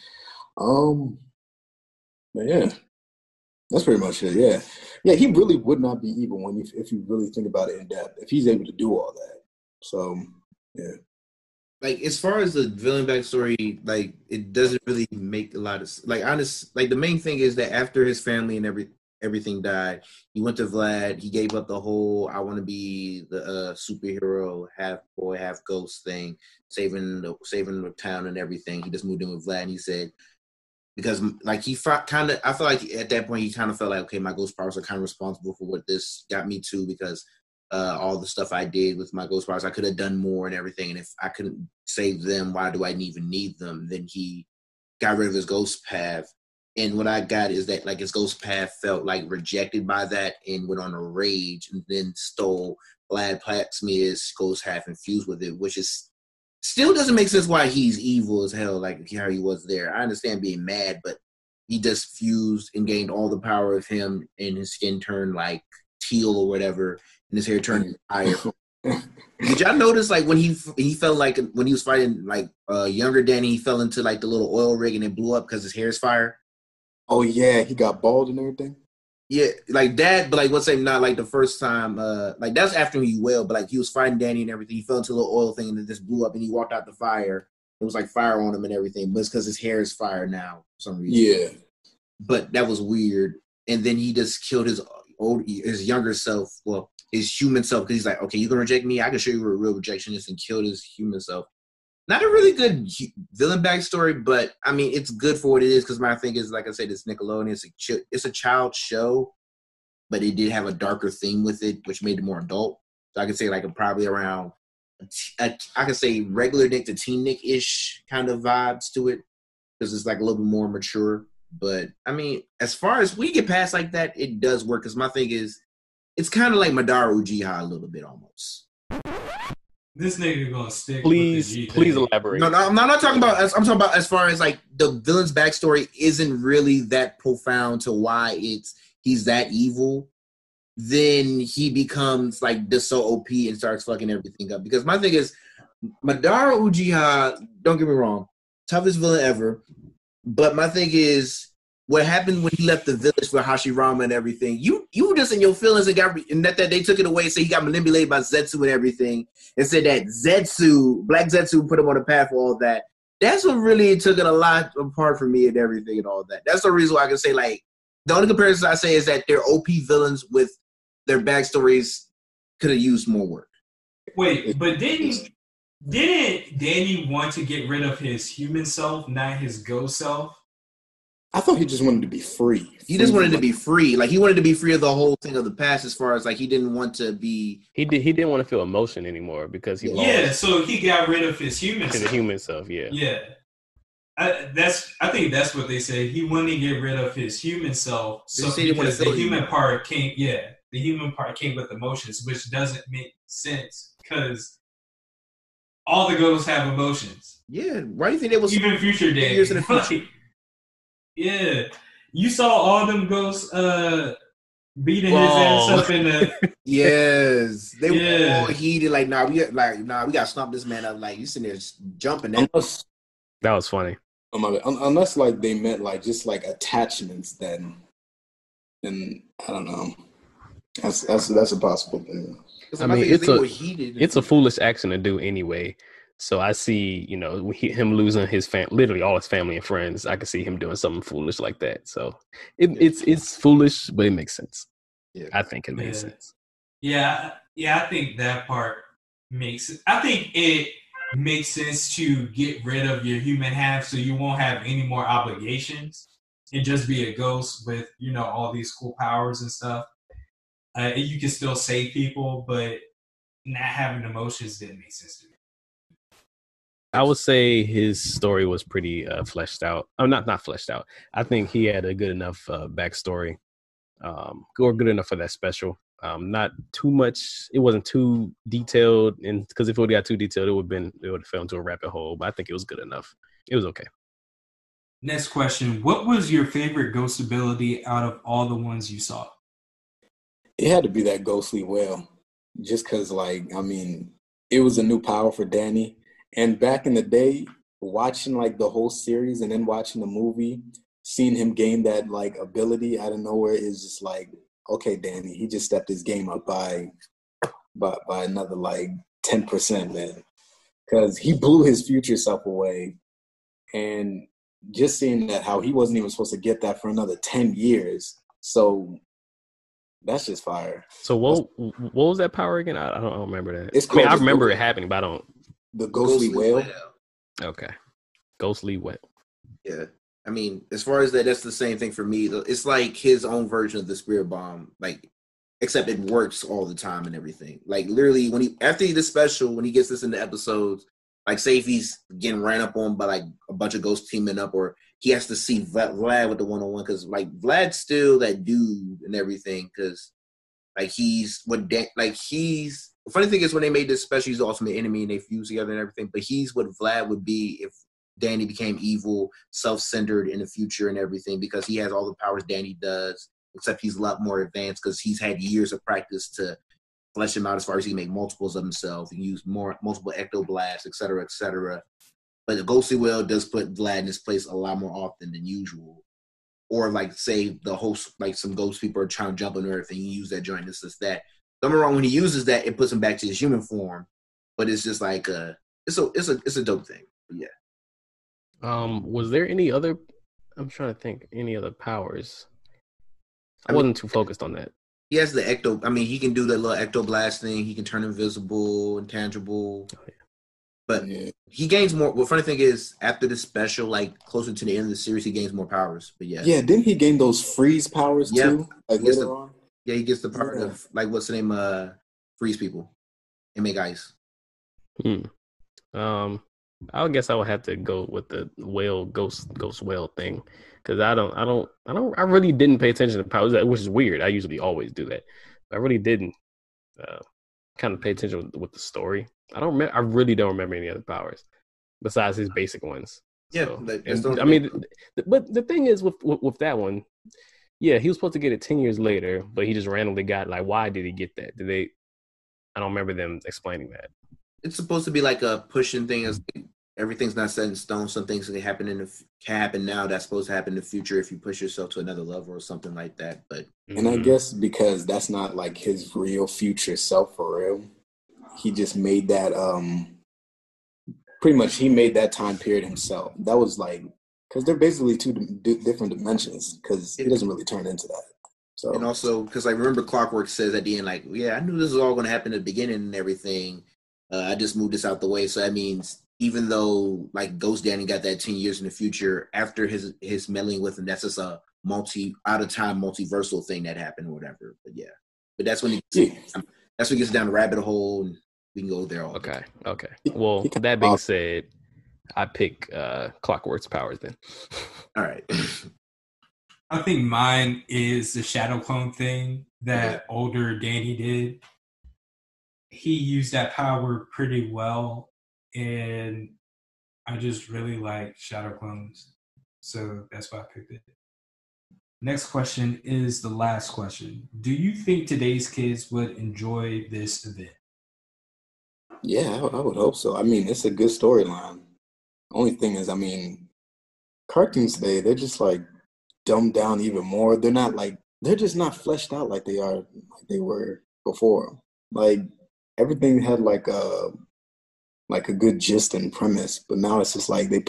But yeah, that's pretty much it. Yeah, he really would not be evil if you really think about it in depth. If he's able to do all that, so yeah. Like as far as the villain backstory, like it doesn't really make a lot of like honest. Like the main thing is that after his family and everything died, he went to Vlad. He gave up the whole "I want to be the superhero, half boy, half ghost" thing, saving the town and everything. He just moved in with Vlad, and he said because like I feel like at that point he kind of felt like, okay, my ghost powers are kind of responsible for what this got me to, because all the stuff I did with my ghost powers. I could have done more and everything. And if I couldn't save them, why do I even need them? Then he got rid of his ghost path. And what I got is that like his ghost path felt like rejected by that and went on a rage and then stole Vlad Plaxmia's ghost half infused with it, which is still doesn't make sense why he's evil as hell, like how he was there. I understand being mad, but he just fused and gained all the power of him, and his skin turned like teal or whatever, and his hair turned fire. Did y'all notice like when he felt like when he was fighting like younger Danny, he fell into like the little oil rig and it blew up because his hair is fire? Oh yeah, he got bald and everything. Yeah, like that, but like let's say not like the first time, like that's after he wailed, but like he was fighting Danny and everything. He fell into a little oil thing and it just blew up and he walked out the fire. It was like fire on him and everything, but it's because his hair is fire now for some reason. Yeah. But that was weird. And then he just killed his younger self, well, his human self, because he's like, okay, you're gonna reject me? I can show you what a real rejection is, and killed his human self. Not a really good villain backstory, but I mean, it's good for what it is. Because my thing is, like I said, it's Nickelodeon. It's a child show, but it did have a darker theme with it, which made it more adult. So I could say like probably around, I could say regular Nick to teen Nick-ish kind of vibes to it, because it's like a little bit more mature. But I mean, as far as we get past like that, it does work. Because my thing is, it's kind of like Madara Uchiha a little bit almost. This nigga gonna stick. Please elaborate. No, I'm not talking about. I'm talking about as far as like the villain's backstory isn't really that profound to why he's that evil. Then he becomes like just so OP and starts fucking everything up. Because my thing is, Madara Uchiha, don't get me wrong, toughest villain ever. But my thing is, what happened when he left the village for Hashirama and everything, you were just in your feelings and that they took it away, so he got manipulated by Zetsu and everything, and said that Black Zetsu put him on the path for all that. That's what really took it a lot apart from me and everything and all that. That's the reason why I can say, like, the only comparison I say is that they're OP villains with their backstories could have used more work. Wait, but didn't Danny want to get rid of his human self, not his ghost self? I thought he just wanted to be free. He just wanted to be free. Like, he wanted to be free of the whole thing of the past, as far as like he didn't want to be. He didn't want to feel emotion anymore because he lost. Yeah, so he got rid of his human self. The human self, yeah. Yeah. I think that's what they said. He wanted to get rid of his human self, so because the human part came. Yeah, the human part came with emotions, which doesn't make sense because all the ghosts have emotions. Yeah, why do you think they was even future Danny? Years in the future? Yeah, you saw all them ghosts beating his ass up in the. Yes, they were all heated. Like, we gotta stomp this man up. Like, you sitting there just jumping. That was funny. Unless like they meant like just like attachments, then I don't know. That's a possible thing. I mean, it's a foolish action to do anyway. So I see, him losing his literally all his family and friends. I could see him doing something foolish like that. So it's foolish, but it makes sense. Yeah, I think it makes sense. Yeah, I think that part makes sense. I think it makes sense to get rid of your human half so you won't have any more obligations and just be a ghost with, all these cool powers and stuff. You can still save people, but not having emotions didn't make sense to me. I would say his story was pretty fleshed out. Oh, not fleshed out. I think he had a good enough backstory, or good enough for that special. Not too much. It wasn't too detailed, and because if it would have got too detailed, it would have fell into a rabbit hole. But I think it was good enough. It was okay. Next question: what was your favorite ghost ability out of all the ones you saw? It had to be that ghostly wail, just because, it was a new power for Danny. And back in the day, watching the whole series and then watching the movie, seeing him gain that ability out of nowhere is just okay, Danny, he just stepped his game up by another 10%, man. Because he blew his future self away, and just seeing that how he wasn't even supposed to get that for another 10 years. So that's just fire. So what was that power again? I don't remember that. I remember it happening, but I don't. The ghostly wail. Okay. Ghostly wail. Yeah. I mean, as far as that's the same thing for me. It's like his own version of the spirit bomb. Like, except it works all the time and everything. Like literally, after the special, when he gets this into episodes, like say if he's getting ran up on by like a bunch of ghosts teaming up, or he has to see Vlad with the 1-on-1, because like Vlad's still that dude and everything, because like the funny thing is when they made this special, he's the ultimate enemy and they fuse together and everything, but he's what Vlad would be if Danny became evil, self-centered in the future and everything, because he has all the powers Danny does, except he's a lot more advanced because he's had years of practice to flesh him out as far as he can make multiples of himself and use multiple ectoblasts, et cetera, et cetera. But the ghostly well does put Vlad in his place a lot more often than usual. Or like say the host, like some ghost people are trying to jump on Earth and you use that joint, this, that. Don't get me wrong, when he uses that, it puts him back to his human form. But it's just like it's a dope thing. Yeah. Was there any other? I'm trying to think. Any other powers? I wasn't too focused on that. He has the ecto. I mean, he can do that little ectoblast thing. He can turn invisible, intangible. Oh, yeah. But he gains more. Well, funny thing is, after the special, like closer to the end of the series, he gains more powers. But yeah, didn't he gain those freeze powers too? Like later on. Yeah, he gets the power of like what's the name? Freeze people and make ice. I guess I would have to go with the whale ghost whale thing, because I really didn't pay attention to powers, which is weird. I usually always do that. But I really didn't kind of pay attention with the story. I really don't remember any other powers besides his basic ones. Yeah, so, I mean, but the thing is with that one, yeah, he was supposed to get it 10 years later, but he just randomly got like, why did he get that? I don't remember them explaining that. It's supposed to be like a pushing thing. Everything's not set in stone. Some things can happen now. That's supposed to happen in the future if you push yourself to another level or something like that. But I guess because that's not like his real future self for real. He just made that. Pretty much, he made that time period himself. That was like because they're basically two different dimensions. Because he doesn't really turn into that. So and also because I remember Clockwork says at the end, like, yeah, I knew this was all going to happen at the beginning and everything. I just moved this out the way. So that means even though like Ghost Danny got that 10 years in the future after his meddling with him, that's just a out of time multiversal thing that happened or whatever. But yeah, but that's when he gets down the rabbit hole and we can go there all Okay. Well, that being said, I pick Clockwork's powers then. All right. I think mine is the shadow clone thing that older Danny did. He used that power pretty well, and I just really like shadow clones. So that's why I picked it. Next question is the last question. Do you think today's kids would enjoy this event? Yeah, I would hope so. I mean, it's a good storyline. Only thing is, I mean, cartoons today, they're just like dumbed down even more. They're just not fleshed out like they were before. Like everything had like a good gist and premise, but now it's just like they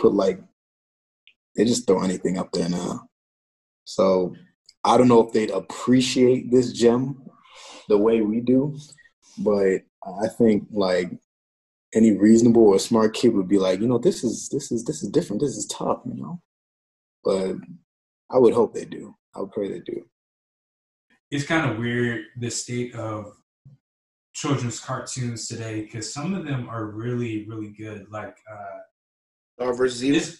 just throw anything up there now. So I don't know if they'd appreciate this gem the way we do, but I think like any reasonable or smart kid would be like, this is different. This is tough, But I would hope they do. I would pray they do. It's kind of weird, the state of children's cartoons today, because some of them are really, really good. Like Star vs. Evil?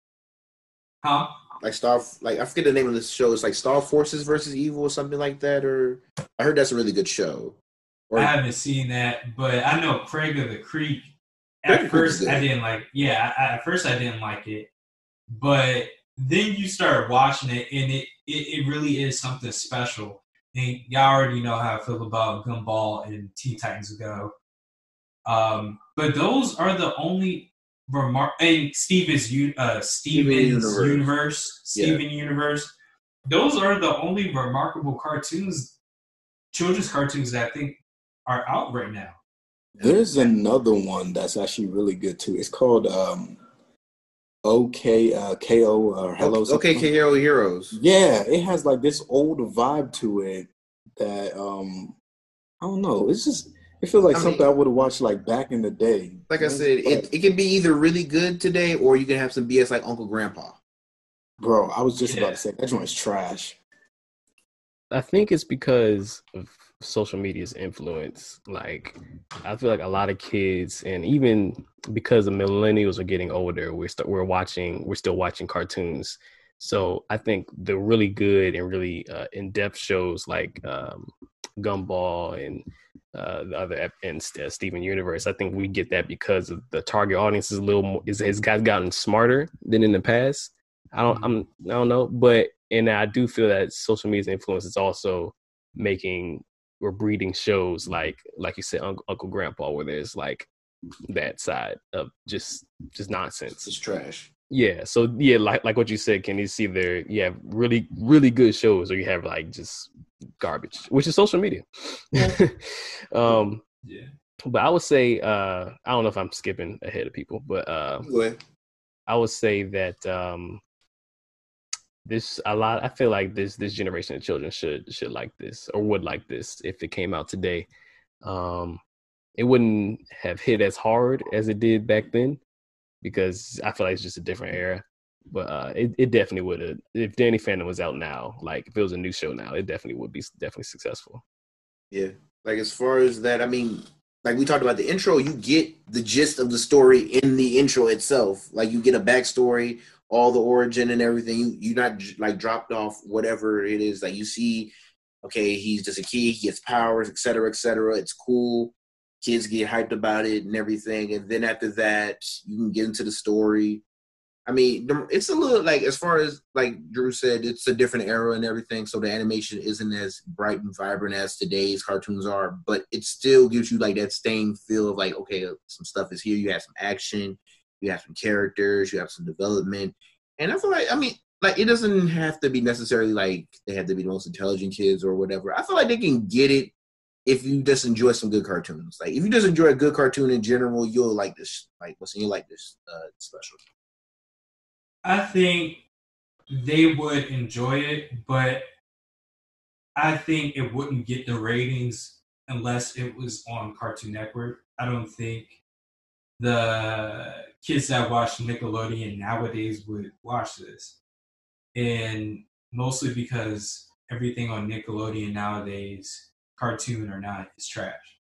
Like I forget the name of this show. It's like Star Forces versus Evil or something like that. Or I heard that's a really good show. I haven't seen that, but I know Craig of the Creek. At first, I didn't like. Yeah, at first I didn't like it, but then you start watching it, and it really is something special. And y'all already know how I feel about Gumball and Teen Titans Go. But those are the only and Steven's Universe. Steven Universe. Those are the only remarkable children's cartoons that I think are out right now. There's another one that's actually really good too. It's called KO or Hello. OK KO Heroes. Yeah, it has like this old vibe to it that I don't know. It feels like something I would have watched like back in the day. Like I said, it can be either really good today or you can have some BS like Uncle Grandpa. Bro, I was just about to say that joint's trash. I think it's because of social media's influence. Like, I feel like a lot of kids, and even because the millennials are getting older, we're still watching cartoons. So I think the really good and really in-depth shows like Gumball and the other and Steven Universe, I think we get that because of the target audience is a little more, has gotten smarter than in the past. I don't know, but and I do feel that social media's influence is also making or breeding shows like you said, Uncle Grandpa, where there's like that side of just nonsense. It's trash. Yeah. So yeah, like what you said, Kenny, it's either you have really, really good shows or you have like just garbage, which is social media. Yeah. But I would say, I don't know if I'm skipping ahead of people, but Go ahead. I would say that I feel like this generation of children should like this or would like this if it came out today. It wouldn't have hit as hard as it did back then because I feel like it's just a different era. But it definitely would have, if Danny Phantom was out now, like if it was a new show now, it definitely would be successful. Yeah. Like as far as that, I mean, like we talked about the intro, you get the gist of the story in the intro itself. Like you get a backstory, all the origin and everything. You're not like dropped off whatever it is. Like you see, okay, he's just a kid, he gets powers, et cetera, et cetera. It's cool. Kids get hyped about it and everything. And then after that, you can get into the story. I mean, it's a little like, as far as like Drew said, it's a different era and everything. So the animation isn't as bright and vibrant as today's cartoons are, but it still gives you like that same feel of like, okay, some stuff is here. You have some action, you have some characters, you have some development. And I feel like, I mean, like it doesn't have to be necessarily like they have to be the most intelligent kids or whatever. I feel like they can get it if you just enjoy some good cartoons. Like if you just enjoy a good cartoon in general, you'll like this. Like, you like this special. I think they would enjoy it, but I think it wouldn't get the ratings unless it was on Cartoon Network. I don't think the kids that watch Nickelodeon nowadays would watch this. And mostly because everything on Nickelodeon nowadays, cartoon or not, is trash.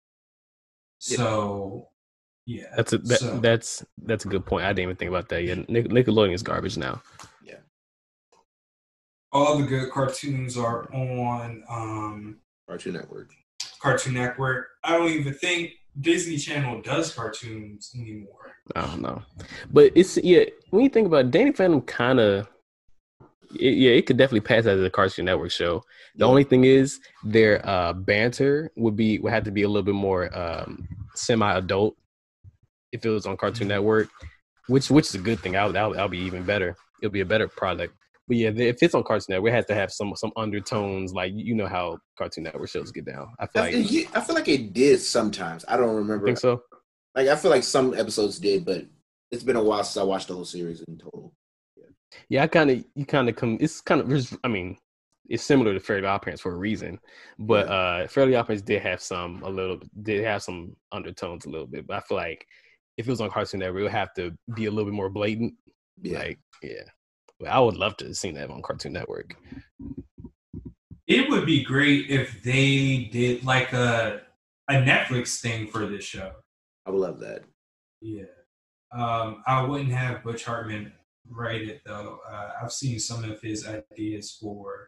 So... yeah, that's a good point. I didn't even think about that. Yeah, Nickelodeon is garbage now. Yeah, all the good cartoons are on Cartoon Network. Cartoon Network. I don't even think Disney Channel does cartoons anymore. I don't know, but it's when you think about it, Danny Phantom, kind of. It could definitely pass as a Cartoon Network show. The only thing is their banter would have to be a little bit more semi-adult. If it was on Cartoon Network, which is a good thing, I'll be even better. It'll be a better product. But yeah, if it's on Cartoon Network, it has to have some undertones, like you know how Cartoon Network shows get down. I feel like it did sometimes. I don't remember. Think so? Like I feel like some episodes did, but it's been a while since I watched the whole series in total. Yeah, it's kind of. I mean, it's similar to Fairly OddParents for a reason, but Fairly OddParents did have some undertones a little bit. But I feel like if it was on Cartoon Network, it would have to be a little bit more blatant. Yeah. Like, yeah. But I would love to have seen that on Cartoon Network. It would be great if they did like a Netflix thing for this show. I would love that. Yeah. I wouldn't have Butch Hartman write it, though. I've seen some of his ideas for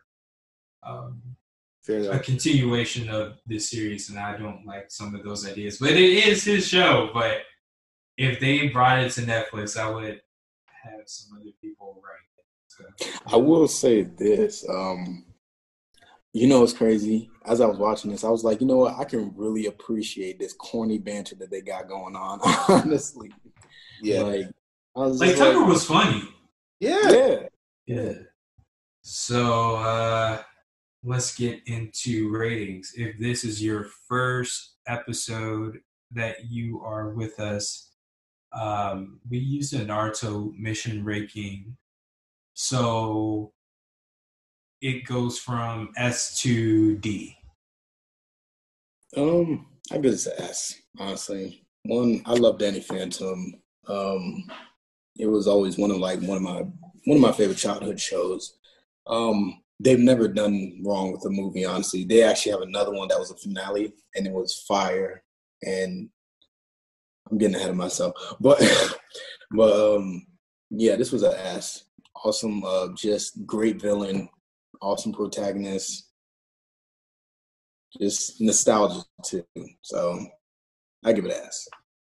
a continuation of this series, and I don't like some of those ideas. But it is his show, but if they brought it to Netflix, I would have some other people write it. So. I will say this. It's crazy. As I was watching this, I was like, you know what? I can really appreciate this corny banter that they got going on, honestly. Yeah. Like Tucker was funny. Yeah. So let's get into ratings. If this is your first episode that you are with us, we used a Naruto mission ranking. So it goes from S to D. I give it an S, honestly. One, I love Danny Phantom. It was always one of my favorite childhood shows. they've never done wrong with a movie, honestly. They actually have another one that was a finale, and it was fire. And I'm getting ahead of myself. But yeah, this was an ass. Awesome, just great villain, awesome protagonist, just nostalgia too. So I give it an S.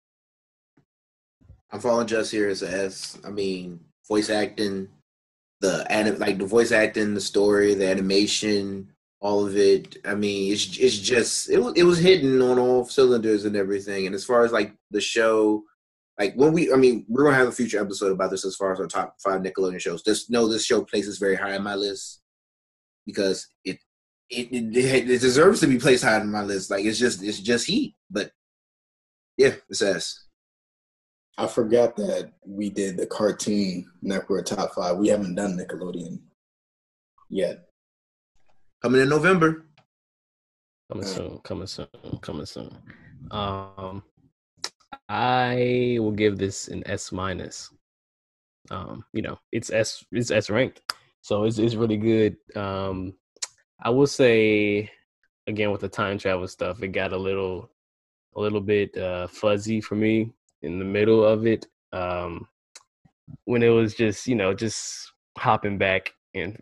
I'm following Just here as an S. I mean, voice acting, the voice acting, the story, the animation, all of it. I mean, it was hitting on all cylinders and everything. And as far as like the show, like we're gonna have a future episode about this as far as our top 5 Nickelodeon shows. Just know this show places very high on my list because it deserves to be placed high on my list. Like it's just heat. But yeah, it's S. I forgot that we did the Cartoon Network top 5. We haven't done Nickelodeon yet. Coming in November. Coming soon. I will give this an S minus. It's S ranked, so it's really good. I will say again with the time travel stuff, it got a little bit fuzzy for me in the middle of it. When it was just hopping back in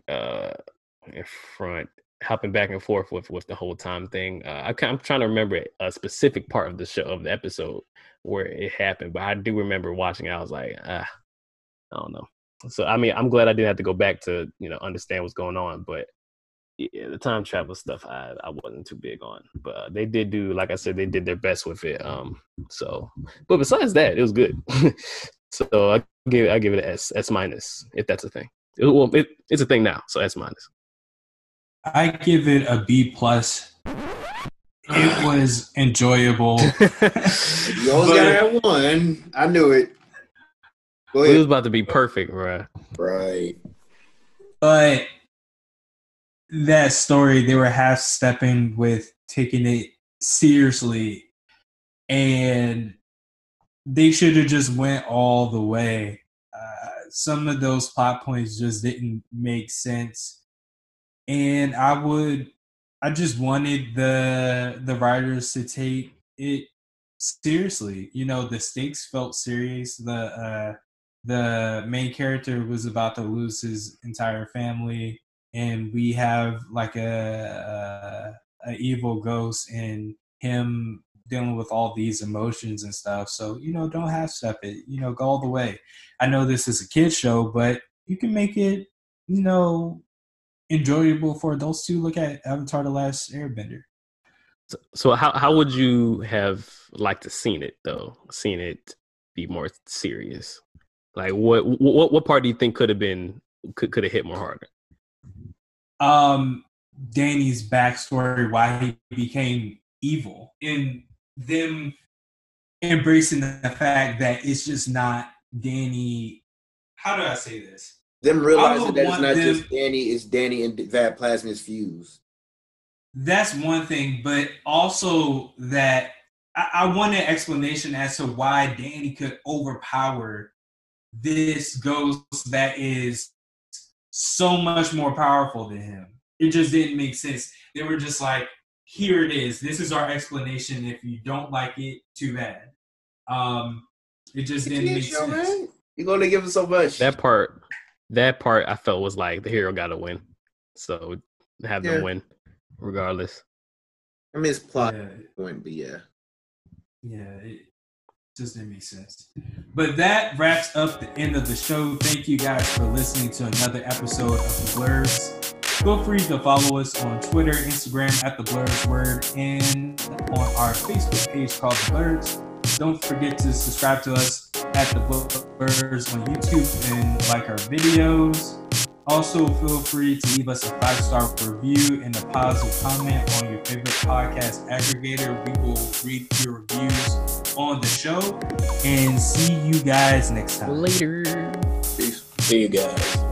front, hopping back and forth with the whole time thing. I'm trying to remember a specific part of the episode where it happened, but I do remember watching it. I was like, I don't know. So I mean, I'm glad I didn't have to go back to understand what's going on, but yeah, the time travel stuff I wasn't too big on. But they did do, like I said, they did their best with it. But besides that, it was good. So I give it an S minus if that's a thing. It's a thing now, so S minus. I give it a B plus. It was enjoyable. You always gotta have one. I knew it. Go ahead. It was about to be perfect, bro. Right. But that story, they were half stepping with taking it seriously, and they should have just went all the way. Some of those plot points just didn't make sense, and I just wanted the writers to take it seriously. The stakes felt serious. The main character was about to lose his entire family, and we have like a evil ghost and him dealing with all these emotions and stuff. So, don't half step it, go all the way. I know this is a kid's show, but you can make it, enjoyable for adults to look at Avatar: The Last Airbender. So how would you have liked to seen it though? Seen it be more serious? Like what part do you think could have hit more harder? Danny's backstory, why he became evil, and them embracing the fact that it's just not Danny. How do I say this? Them realizing that it's not just Danny, it's Danny and Vat Plasma's fuse. That's one thing, but also that I want an explanation as to why Danny could overpower this ghost that is so much more powerful than him. It just didn't make sense. They were just like, here it is. This is our explanation. If you don't like it, too bad. It just didn't make sense. Man. You're going to give him so much. That part I felt was like the hero got to win. So have them win regardless. I mean, it's plot point, but yeah. Yeah, it just didn't make sense. But that wraps up the end of the show. Thank you guys for listening to another episode of The Blurbs. Feel free to follow us on Twitter, Instagram at The Blurbs Word, and on our Facebook page called The Blurbs. Don't forget to subscribe to us at The Blurbs on YouTube and like our videos. Also, feel free to leave us a 5-star review and a positive comment on your favorite podcast aggregator. We will read your reviews on the show. And see you guys next time. Later. Peace. See you guys.